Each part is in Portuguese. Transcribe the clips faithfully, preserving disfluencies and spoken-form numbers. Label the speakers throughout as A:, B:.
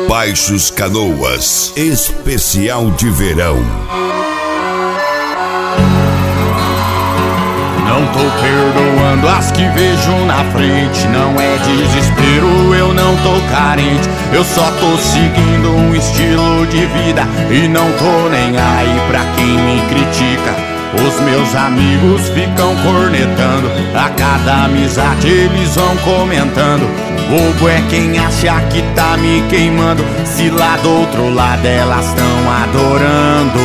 A: Baixos Canoas, especial de verão.
B: Não tô perdoando as que vejo na frente. Não é desespero, eu não tô carente. Eu só tô seguindo um estilo de vida e não tô nem aí pra quem me critica. Os meus amigos ficam cornetando, a cada amizade eles vão comentando. Bobo é quem acha que tá me queimando, se lá do outro lado elas tão adorando.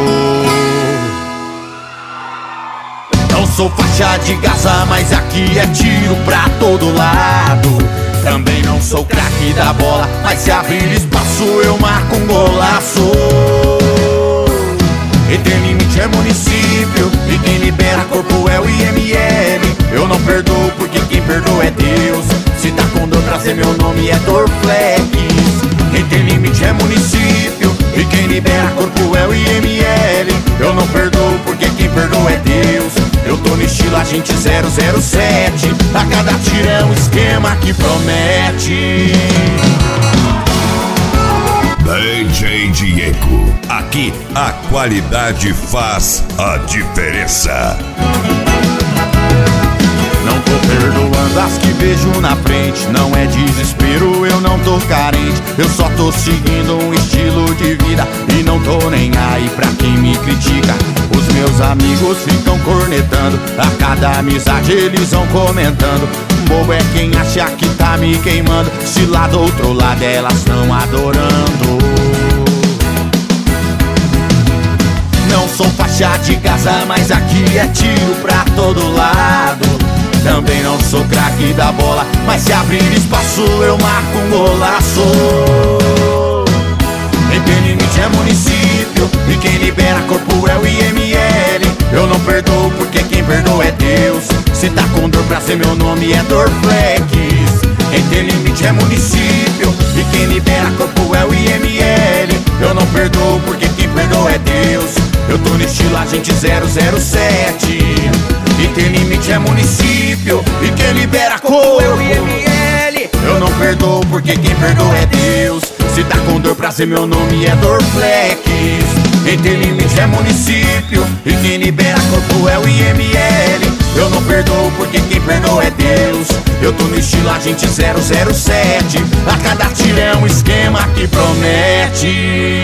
B: Não sou faixa de Gaza, mas aqui é tiro pra todo lado. Também não sou craque da bola, mas se abrir espaço eu marco um golaço. E tem limite é município, e quem libera corpo é o I M L. Eu não perdoo porque quem perdoa é Deus. Se tá com dor trazer meu nome é Dorflex. Quem tem limite é município, e quem libera corpo é o I M L. Eu não perdoo porque quem perdoa é Deus. Eu tô no estilo agente zero zero sete. A cada tiro é um esquema que promete.
A: D J Diego, aqui a qualidade faz a diferença.
B: Não tô perdoando as que vejo na frente. Não é desespero, eu não tô carente. Eu só tô seguindo um estilo de vida e não tô nem aí pra quem me critica. Os meus amigos ficam cornetando, a cada amizade eles vão comentando. Bobo é quem acha que tá me queimando, se lá do outro lado elas estão adorando. Não sou faixa de Gaza, mas aqui é tiro pra todo lado. Também não sou craque da bola, mas se abrir espaço eu marco um golaço. Quem tem limite é município, e quem libera corpo é o I M L. Eu não perdoo porque quem perdoa é Deus. Se tá com dor pra ser meu nome é Dorflex. Quem tem limite é município, e quem libera corpo é o I M L. Eu não perdoo porque quem perdoa é Deus. Eu tô no estilo agente zero zero sete. E tem limite é município, e quem libera corpo é o I M L. Eu não perdoo porque quem perdoa é Deus. Se tá com dor pra ser meu nome é Dorflex. Quem tem limite é município, e quem libera corpo é o I M L. Eu não perdoo porque quem perdoa é Deus. Eu tô no estilo agente zero zero sete. A cada tiro é um esquema que promete.